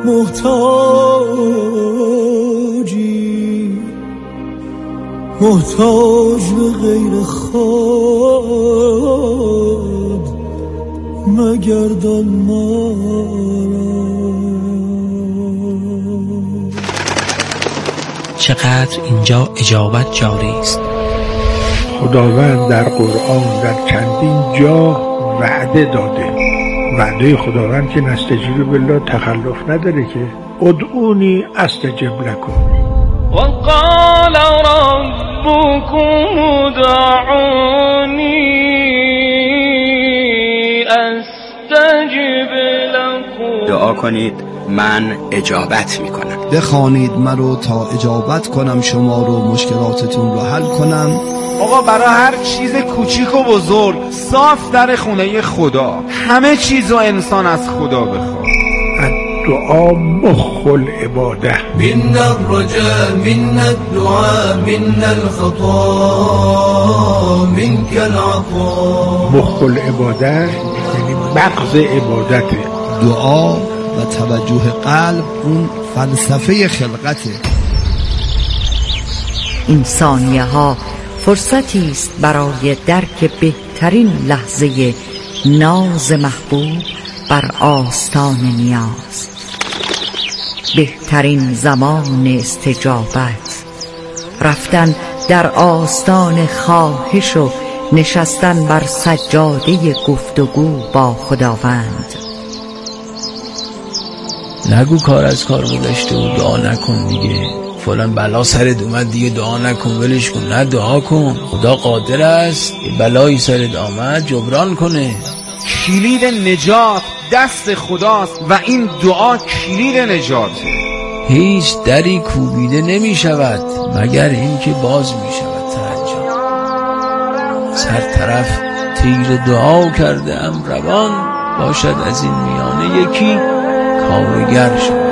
محتاجی، محتاج به غیر خود مگردان ما را. چقدر اینجا اجابت جاری است. خداوند در قرآن در چندین جا وعده داده. وعده خداوند که نستجیب بالله تخلف نداره که ادعونی استجب لکم. وقال ربكم ادعوني استجب لكم. دعا کنید من اجابت میکنم. بخوانید مرا تا اجابت کنم شما رو، مشکلاتتون رو حل کنم. آقا برای هر چیز کوچیک و بزرگ صاف در خونه خدا، همه چیزو انسان از خدا بخواد. دعا مخ العباده. من الرجاء من الدعاء من الخطا منك العطاء. مخ العباده یعنی مغز عبادته. دعا و توجه قلب اون فلسفه خلقته. این ثانیه ها فرصتی است برای درک بهترین لحظه ناز محبوب بر آستان نیاز، بهترین زمان استجابت، رفتن در آستان خواهش و نشستن بر سجاده گفتگو با خداوند. نگو کار از کار گذشته و دعا نکن دیگه، فلان بلا سرت اومد دیگه دعا نکن، ولش کن. نه، دعا کن. خدا قادر است یه بلایی سرت آمد جبران کنه. کلید نجات دست خداست و این دعا کلید نجاته. هیچ دری کوبیده نمی شود مگر این که باز می شود. هر طرف تیر دعا کرده ام روان، باشد از این میانه یکی کارگر شد.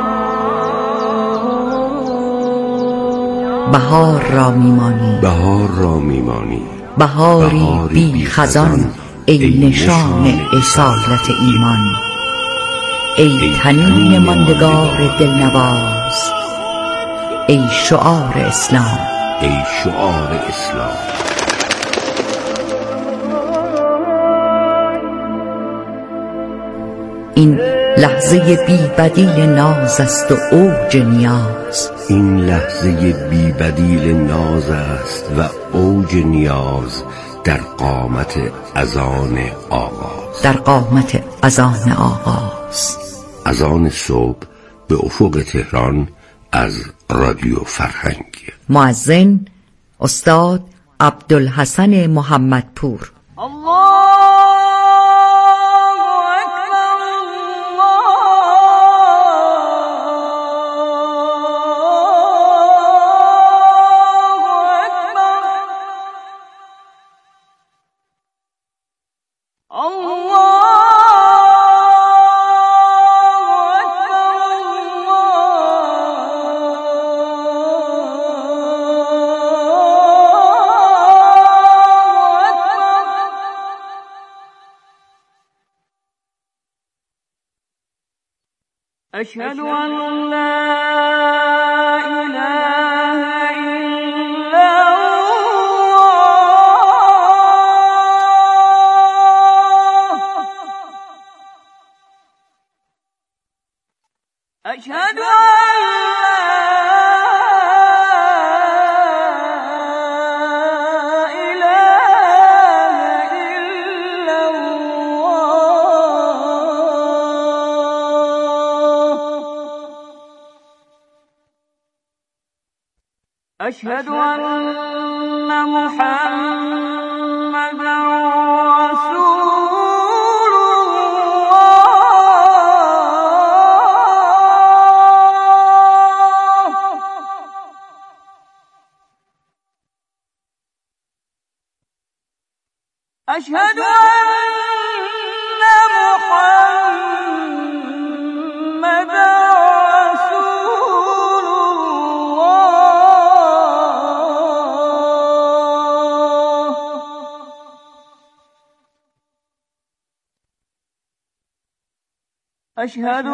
بهار را میمانی، بهار را میمانی، بهاری بی خزان، ای نشان اصالت ایمان، ای تنین ماندگار دلنواز، ای شعار اسلام، ای شعار اسلام. این لحظه بی بدیل ناز است و اوج نیاز. این لحظه بی بدیل ناز است و اوج نیاز در قامت اذان آغاز. در قامت اذان آغاز. اذان صبح به افق تهران از رادیو فرهنگ. مؤذن استاد عبدالحسن محمدپور. أشهد أن لا إله إلا الله. أشهد أشهد أن محمدا رسول الله. أشهد أن محمدا أشهد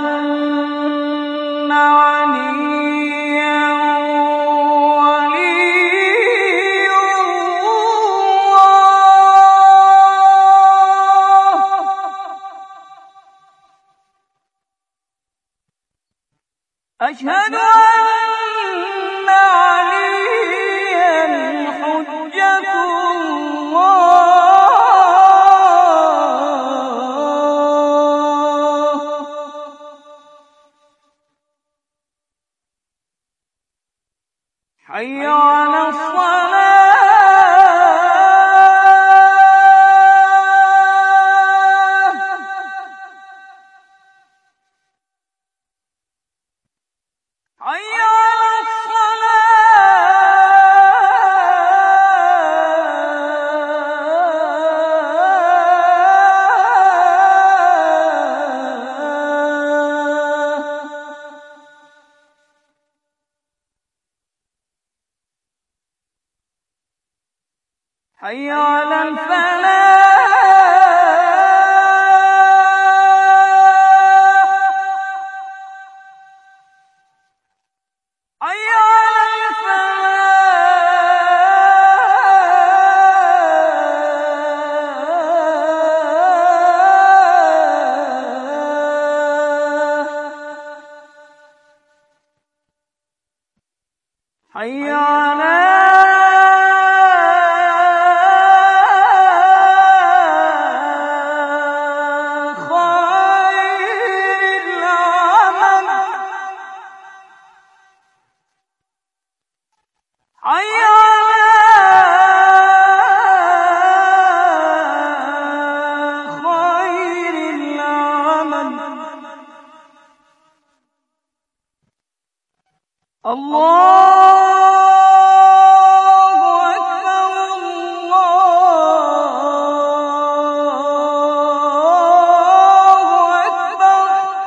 أن عليا ولي الله أشهد أن عليا حجة حي على الصلاة حي على حي على الفلاح حي على الفلاح حي على حي على خير العمل الله أكبر الله أكبر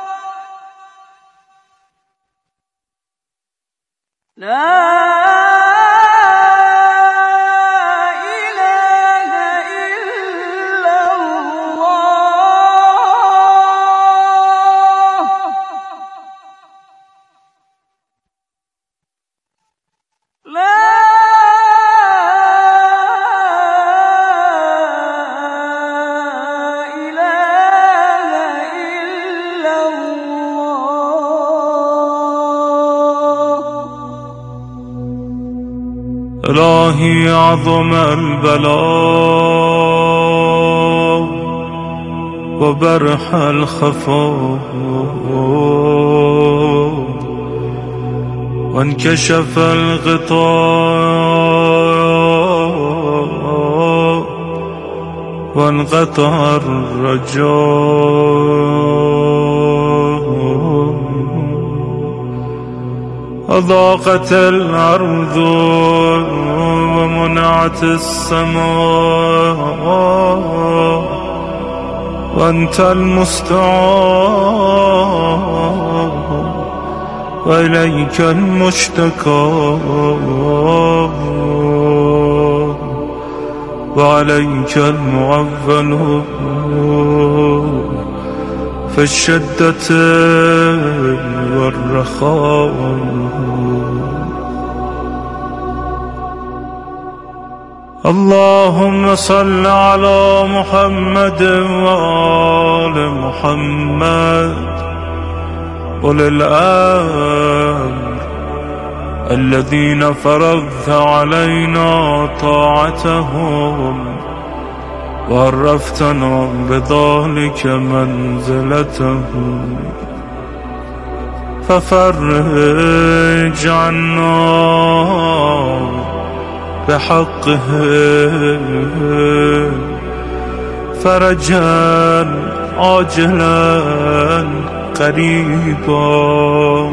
لا إلهي عظم البلاء وبرح الخفاء وانكشف الغطاء وانقطع الرجاء أضاقت الأرض ومنعت السماء وأنت المستعان وإليك المشتكى وعليك المعول في الشدة والرخاء اللهم صل على محمد وآل محمد أولي الأمر الذين فرضت علينا طاعتهم وعرفتنا بذلك منزلتهم ففرج عنا بحقهم فرجا عاجلا قريبا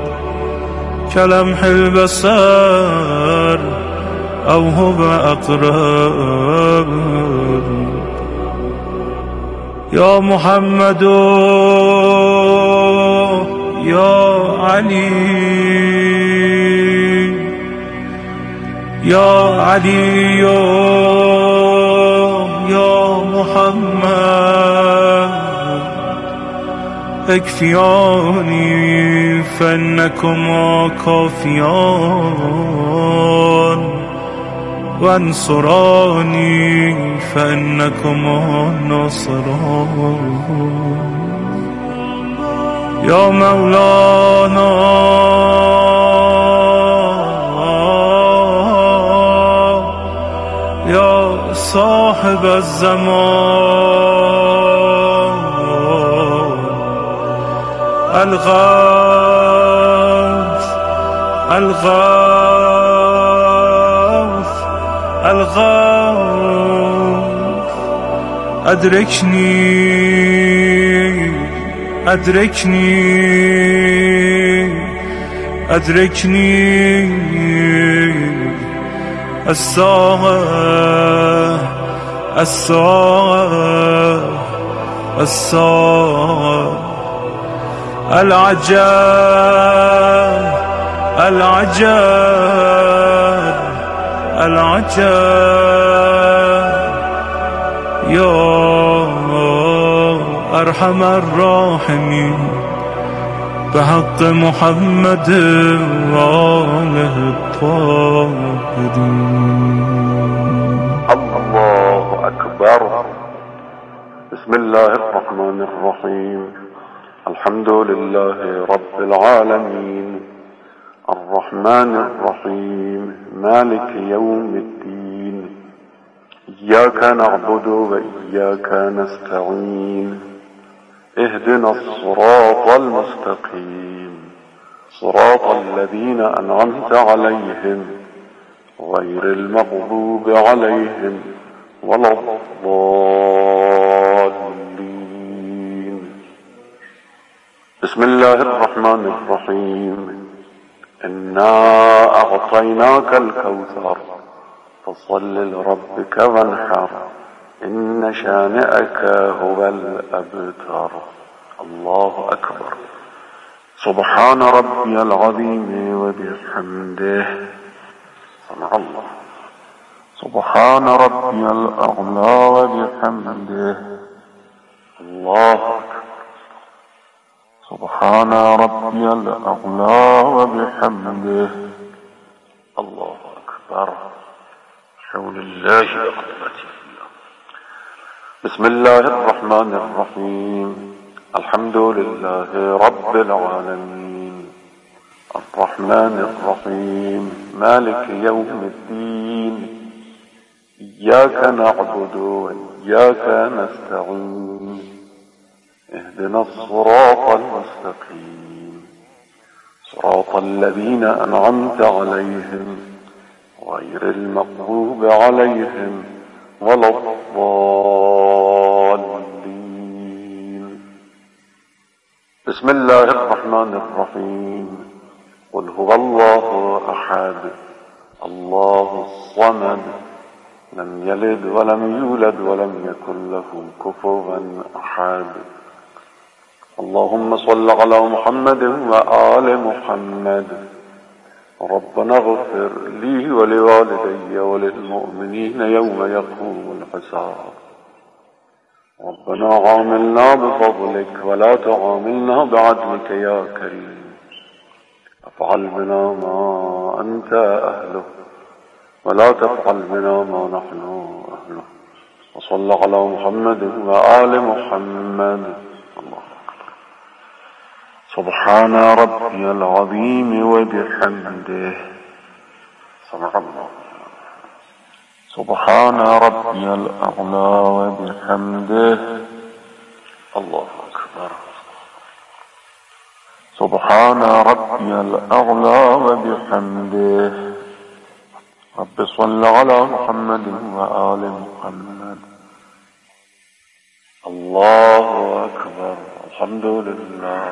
كلمح البصر أو هو أقرب يا محمد يا علي يا علي يا محمد تكفياني فإنكما كافيان وانصراني فإنكما ناصران يا مولانا يا صاحب الزمان الغوث الغوث الغوث أدركني أدركني أدركني الساعة الساعة الساعة العجاب العجاب العجاب يا أرحم الراحمين بحق محمد وآله الطاهرين. الله أكبر. بسم الله الرحمن الرحيم. الحمد لله رب العالمين الرحمن الرحيم مالك يوم الدين إياك نعبد وإياك نستعين اهدنا الصراط المستقيم صراط الذين أنعمت عليهم غير المغضوب عليهم ولا الضالين. بسم الله الرحمن الرحيم. إنا أعطيناك الكوثر فصل لربك وانحر إن شانئك هو الأبتر. الله أكبر. سبحان ربي العظيم وبحمده. سمع الله. سبحان ربي الأعلى وبحمده. الله أكبر. سبحان ربي الأعلى وبحمده. الله أكبر. حول الله أقدمته. بسم الله الرحمن الرحيم. الحمد لله رب العالمين الرحمن الرحيم مالك يوم الدين إياك نعبد وإياك نستعين اهدنا الصراط المستقيم صراط الذين أنعمت عليهم غير المغضوب عليهم ولا الضالين. بسم الله الرحمن الرحيم. قل هو الله أحد الله الصمد لم يلد ولم يولد ولم يكن له كفوا أحد. اللهم صل على محمد وآل محمد. ربنا اغفر لي ولوالدي وللمؤمنين يوم يقوم الحساب. ربنا عاملنا بفضلك ولا تعاملنا بعدلك يا كريم. افعل بنا ما أنت أهله ولا تفعل بنا ما نحن أهله. وصلى على محمد وآل محمد. الله أكبر. سبحان ربي العظيم وبحمده. سمع الله. سبحان ربي الأعلى وبحمده. الله أكبر. سبحان ربي الأعلى وبحمده. رب صل على محمد وآل محمد. الله أكبر. الحمد لله.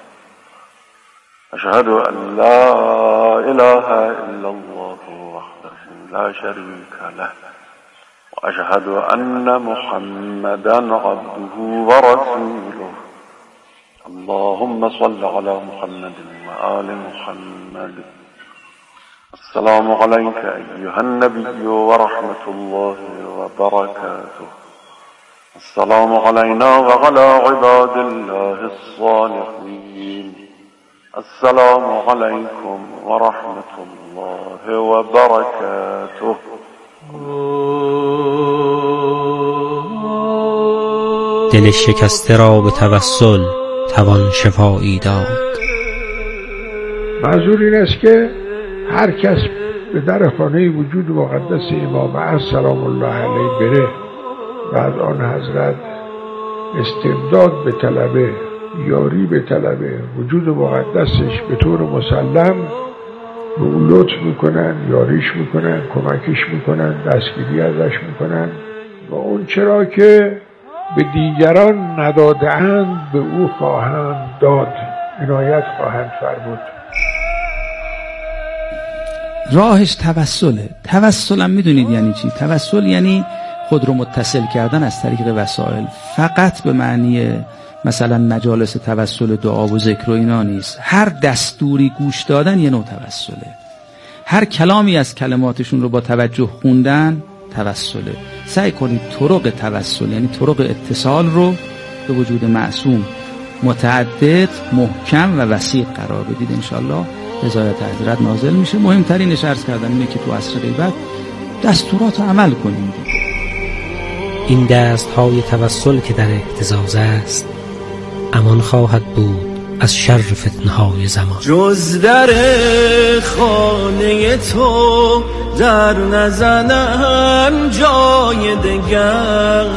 أشهد أن لا إله إلا الله وحده لا شريك له وأشهد أن محمدا عبده ورسوله. اللهم صل على محمد وآل محمد. السلام عليك أيها النبي ورحمة الله وبركاته. السلام علينا وعلى عباد الله الصالحين. السلام عليكم ورحمة الله وبركاته. دل شکسته را به توسل توان شفایی داد. منظور این است که هر کس به در خانه وجود مقدس امام عصر سلام الله علیه بره و از آن حضرت استمداد به طلبه، یاری به طلبه، وجود مقدسش به طور مسلم به اون لطف میکنن، یاریش میکنن، کمکش میکنن، دستگیری ازش میکنن و اون چرا که به دیگران نداده‌اند به او خواهند داد، عنایت خواهند فرمود. راهش توسله. توسلم میدونید یعنی چی؟ توسل یعنی خود رو متصل کردن از طریق وسایل، فقط به معنی مثلا مجالس توسل دعا و ذکر و اینا نیست. هر دستوری گوش دادن یه نوع توسله، هر کلامی از کلماتشون رو با توجه خوندن توسله. سعی کنید طرق توسل یعنی طرق اتصال رو به وجود معصوم متعدد، محکم و وسیع قرار بدید. انشالله رضایت حضرت نازل میشه. مهمترینش عرض کردن اینه که تو عصر غیبت دستورات رو عمل کنیم. این دستهای توسل که در اهتزاز است امان خواهد بود از شر فتنهای زمان. جز در خانه تو در نزنم جای دگر،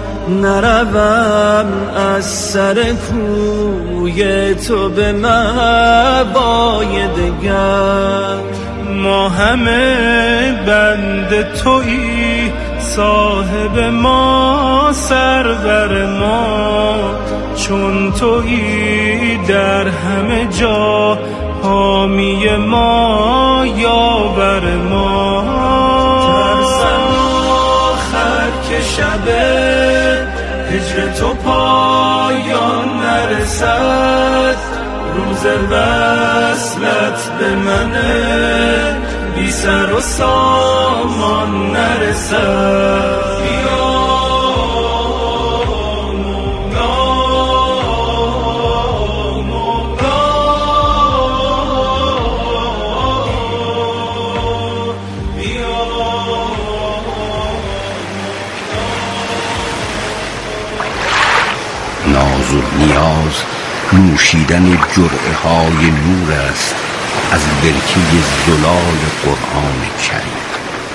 نروم از سر کوی تو به مهوای دگر. ما همه بند تویی، صاحب ما سرور ما، چون تویی در همه جا حامی ما یاور ما. ترسم آخر که شب هجر تو پایان نرسد، روز وصلت به من بی سر و سامان نرسد. ناز و نیاز نوشیدن جرعه های نور است از برکه زلال قرآن کریم.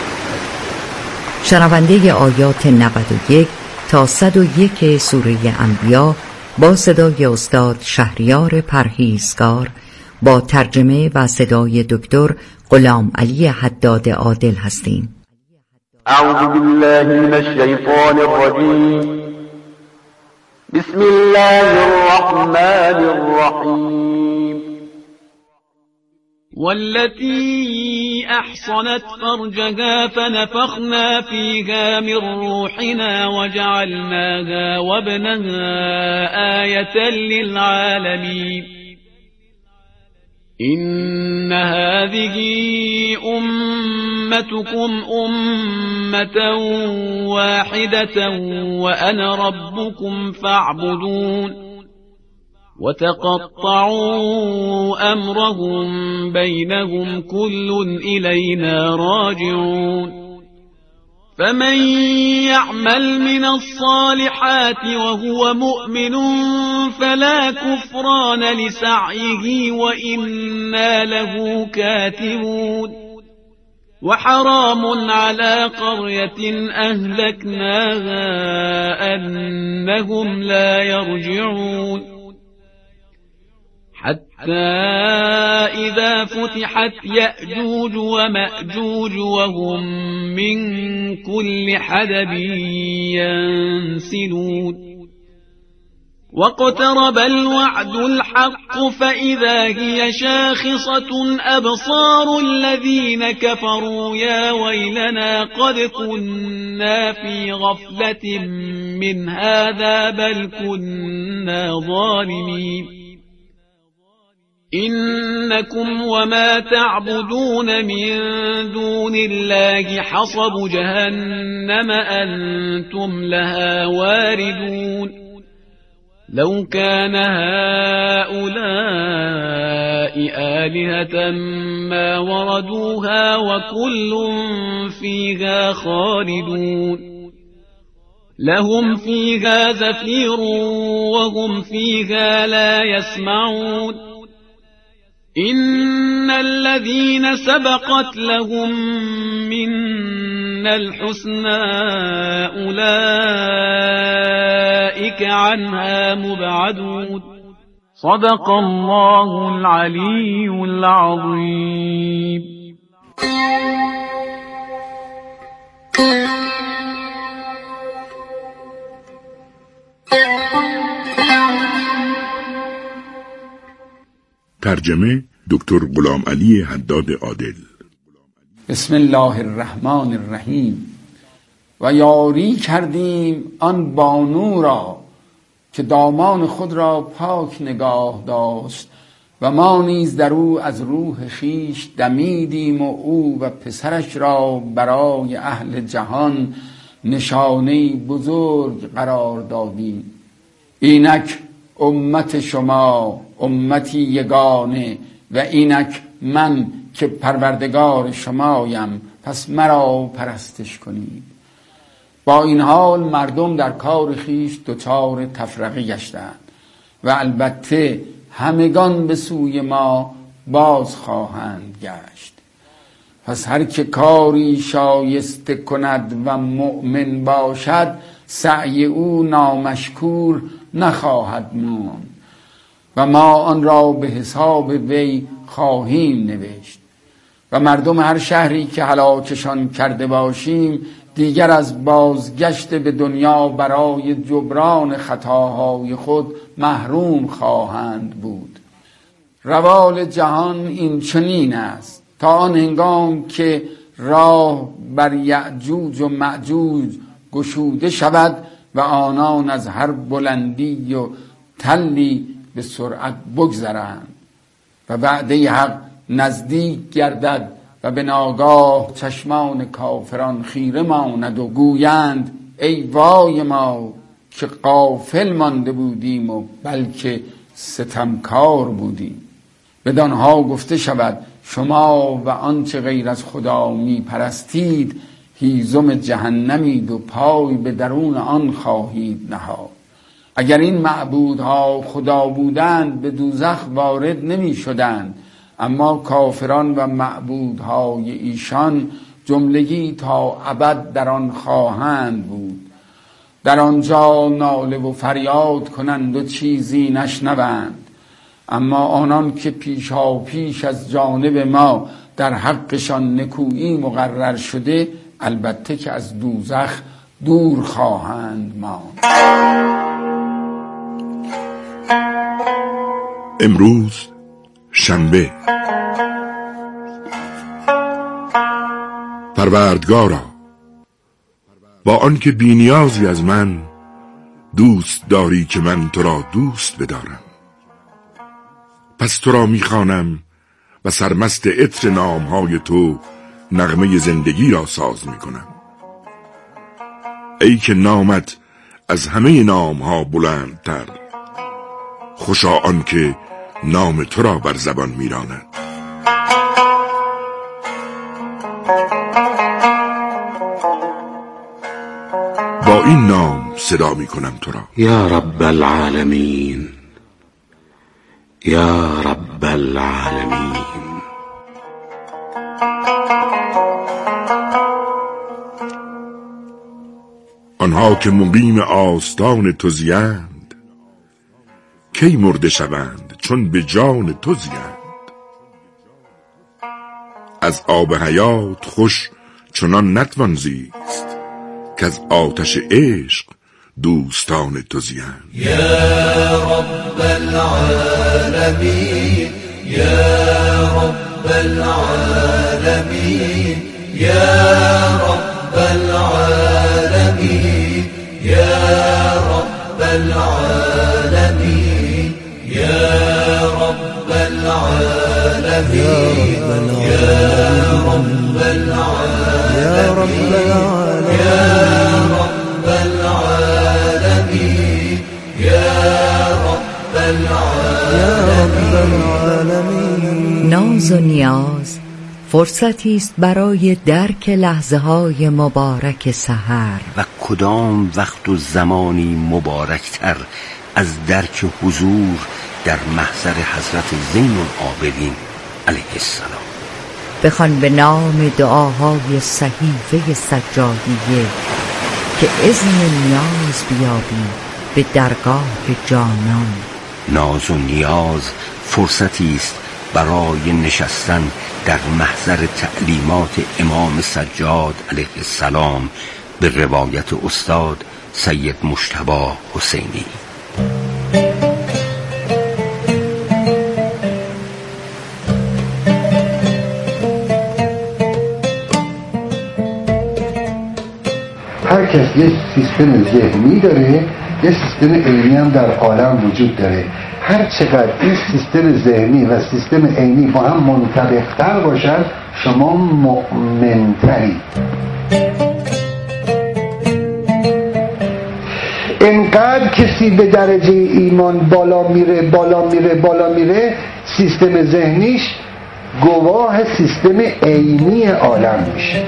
شنونده آیات 91 تا 101 سوره انبیا با صدای استاد شهریار پرهیزگار با ترجمه و صدای دکتر غلام علی حداد عادل هستیم. اعوذ بالله من الشیطان الرجیم. بسم الله الرحمن الرحیم. والتي أحصنت فرجها فنفخنا فيها من روحنا وجعلناها وابنها آية للعالمين. إن هذه أمتكم أمة واحدة وأنا ربكم فاعبدون. وتقطعوا أمرهم بينهم كل إلينا راجعون. فمن يعمل من الصالحات وهو مؤمن فلا كفران لسعيه وإنا له كاتبون. وحرام على قرية أهلكناها أنهم لا يرجعون. حتى إذا فتحت يأجوج ومأجوج وهم من كل حدب ينسلون. واقترب الوعد الحق فإذا هي شاخصة أبصار الذين كفروا يا ويلنا قد كنا في غفلة من هذا بل كنا ظالمين. إنكم وما تعبدون من دون الله حصب جهنم أنتم لها واردون لو كان هؤلاء آلهة ما وردوها وكل فيها خالدون لهم فيها زفير وهم فيها لا يسمعون إن الذين سبقت لهم منا الحسنى أولئك عنها مبعدون صدق الله العلي العظيم. ترجمه دکتر غلام علی حداد عادل. بسم الله الرحمن الرحیم. و یاری کردیم آن بانو را که دامان خود را پاک نگاه داشت و ما نیز در او از روح خیش دمیدیم و او و پسرش را برای اهل جهان نشانه بزرگ قرار دادیم. اینک امت شما امتی یگانه و اینک من که پروردگار شمایم، پس مرا پرستش کنید. با این حال مردم در کار خیش دچار تفرقه گشتند و البته همگان به سوی ما باز خواهند گشت. پس هر که کاری شایسته کند و مؤمن باشد سعی او نامشکور نخواهد ماند و ما آن را به حساب وی خواهیم نوشت. و مردم هر شهری که هلاکشان کرده باشیم دیگر از بازگشت به دنیا برای جبران خطاهای خود محروم خواهند بود. روال جهان این چنین است تا آن هنگام که راه بر یأجوج و مأجوج گشوده شود و آنان از هر بلندی و تلی به سرعت بگذرند و وعده حق نزدیک گردد و به ناگاه چشمان کافران خیره ماند و گویند ای وای ما که غافل مانده بودیم و بلکه ستمکار بودیم. بدانها گفته شود شما و آنچه غیر از خدا می پرستید هیزم جهنمید و پای به درون آن خواهید نهاد. اگر این معبودها خدا بودند به دوزخ وارد نمی شدند، اما کافران و معبودهای ایشان جملگی تا ابد در آن خواهند بود. در آنجا ناله و فریاد کنند و چیزی نشنوند. اما آنان که پیشا پیش از جانب ما در حقشان نکویی مقرر شده البته که از دوزخ دور خواهند ماند. امروز شنبه. پروردگارا، با آنکه بی‌نیازی از من دوست داری که من تو را دوست بدارم، پس تو را میخوانم و سرمست عطر نامهای تو نغمه زندگی را ساز میکنم. ای که نامت از همه نامها بلندتر، خوشا آن که نام تو را بر زبان میراند. با این نام صدا میکنم تو را. یا رب العالمین، یا رب العالمین. آنها که مقیم آستان تو زیند، کی مرده شوند چون به جان تو زیند. از آب حیات خوش چنان نتوان زیست، که از آتش عشق دوستان تو زیند. یا رب العالمین، یا رب العالمین، یا رب العالمین، یا رب العالمین، یا رب العالمین. ناز و نیاز فرصتی است برای درک لحظه های مبارک سحر و کدام وقت و زمانی مبارکتر از درک حضور در محضر حضرت زین العابدین علیه السلام. بخوان به نام دعاهای صحیفه سجادیه که اذن نیاز بیابی به درگاه جانان. ناز و نیاز فرصتی است برای نشستن در محضر تعلیمات امام سجاد علیه السلام به روایت استاد سید مجتبی حسینی. هر کس یه سیستم ذهنی داره، یه سیستم عینی هم در عالم وجود داره. هر چقدر این سیستم ذهنی و سیستم عینی با هم منطبق‌تر باشن شما مؤمن‌ترید. اینقدر کسی به درجه ایمان بالا میره سیستم ذهنیش گواه سیستم عینی عالم میشه.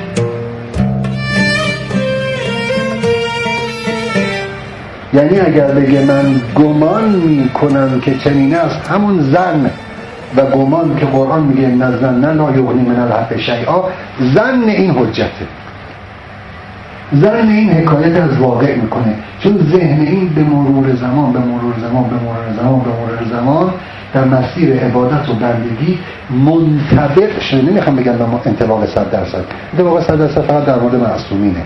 یعنی اگر بگه من گمان میکنم که چنین است، همون ظن و گمان که قرآن میگه نظن لا یغنی من الحق شیئا، ظن این حجته، ظن این حکایت از واقع میکنه، چون ذهن این به مرور زمان در مسیر عبادت و بندگی منطبق شده. نمیخوام بگم ما انطباق 100%، انطباق 100% فقط در مورد معصومینه.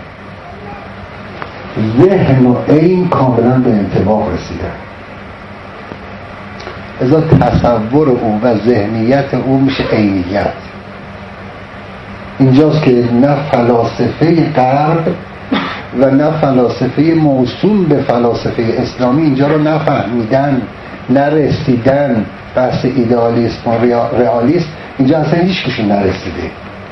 ذهن و عین کاملا به انطباق رسیدن، ازا تصور او و ذهنیت او میشه عینیت. اینجاست که نه فلاسفه غرب و نه فلاسفه موسوم به فلاسفه اسلامی اینجا رو نفهمیدن، نرسیدن. بحث ایدئالیسم و رئالیسم اینجا اصلا هیچ کشون نرسیده.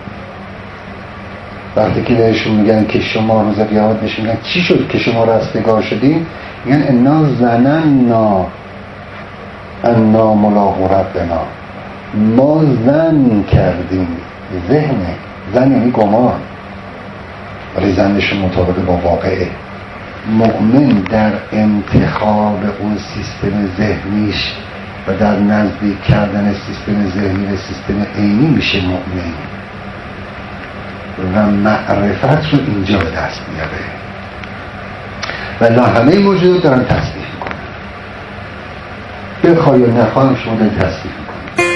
وقتی که بهشون میگن که شما روز قیامت بهشون میگن چی شد که شما رستگار شدین، میگن انا ظننا انا ملاقو ربنا، ما ظن کردیم. ذهنه، ظن یعنی گمان، ولی ظنشون مطابق با واقعه. مؤمن در انتخاب اون سیستم ذهنیش و در نزدیک کردن سیستم ذهنی و سیستم عینی میشه مؤمن و معرفت رو اینجا به دست میاره. والله همه موجودات دارن تصدیق میکنن، بخوای یا نخواهم شما دارن تصدیق میکنن.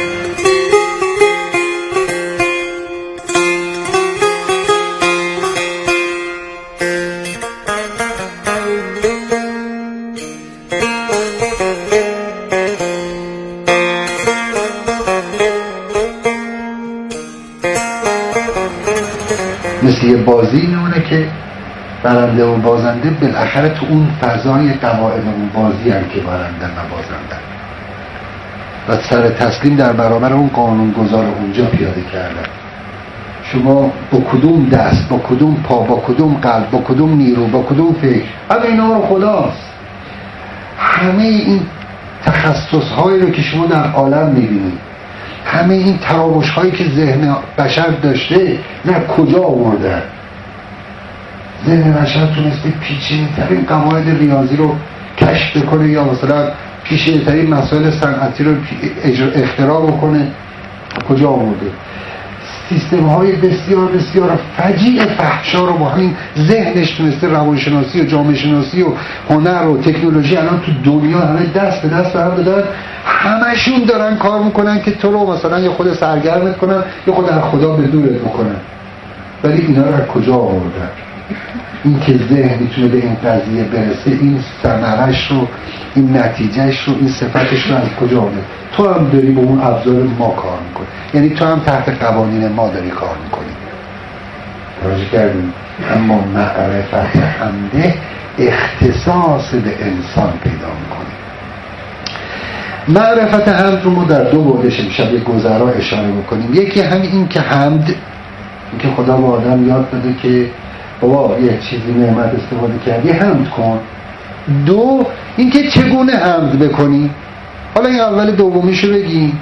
مثل یه بازی میمونه که برنده و بازنده بالاخره تو اون فضای قواعد اون بازی هم که برنده و بازنده و سر تسلیم در برابر اون قانونگذار اونجا پیاده کردن. شما با کدوم دست، با کدوم پا، با کدوم قلب، با کدوم نیرو، با کدوم فکر، همه اینا رو خداست. همه این تخصص هایی رو که شما در عالم میبینید، همه این تراوش هایی که ذهن بشر داشته، نه کجا آوردن؟ ذهن بشر تونسته پیچیده ترین قواعد ریاضی رو کشف کنه یا مثلا پیچیده ترین مسائل صنعتی رو اختراع بکنه. کجا آورده؟ سیستم های بسیار بسیار فجیع فحشا رو با همین ذهنش تونسته روانشناسی و جامعه شناسی و هنر و تکنولوژی الان تو دنیا همه دست به دست هم دادن. همشون دارن کار میکنن که تو رو مثلا یه خود سرگرمت کنن یه خود از خدا به دورت بکنن. ولی اینا رو از کجا آوردن؟ این که ذهن میتونه به این قضیه برسه، این ثمرش رو، این نتیجهش رو، این صفتش رو از کجا آورده؟ تو هم داری با اون ابزار ما کار میکنی، یعنی تو هم تحت قوانین ما داری کار میکنی. توجه کردیم؟ اما معرفت حمده اختصاص به انسان پیدا میکنه. معرفت حمد رو ما در دو بردش امشب یک گذرا اشاره میکنیم. یکی همین این که حمد، این که خدا به آدم یاد بده که بابا یه چیزی نعمت استفاده کردی حمد کن. دو این که چگونه حمد بکنی. حالا این اول دومیشو بگیم.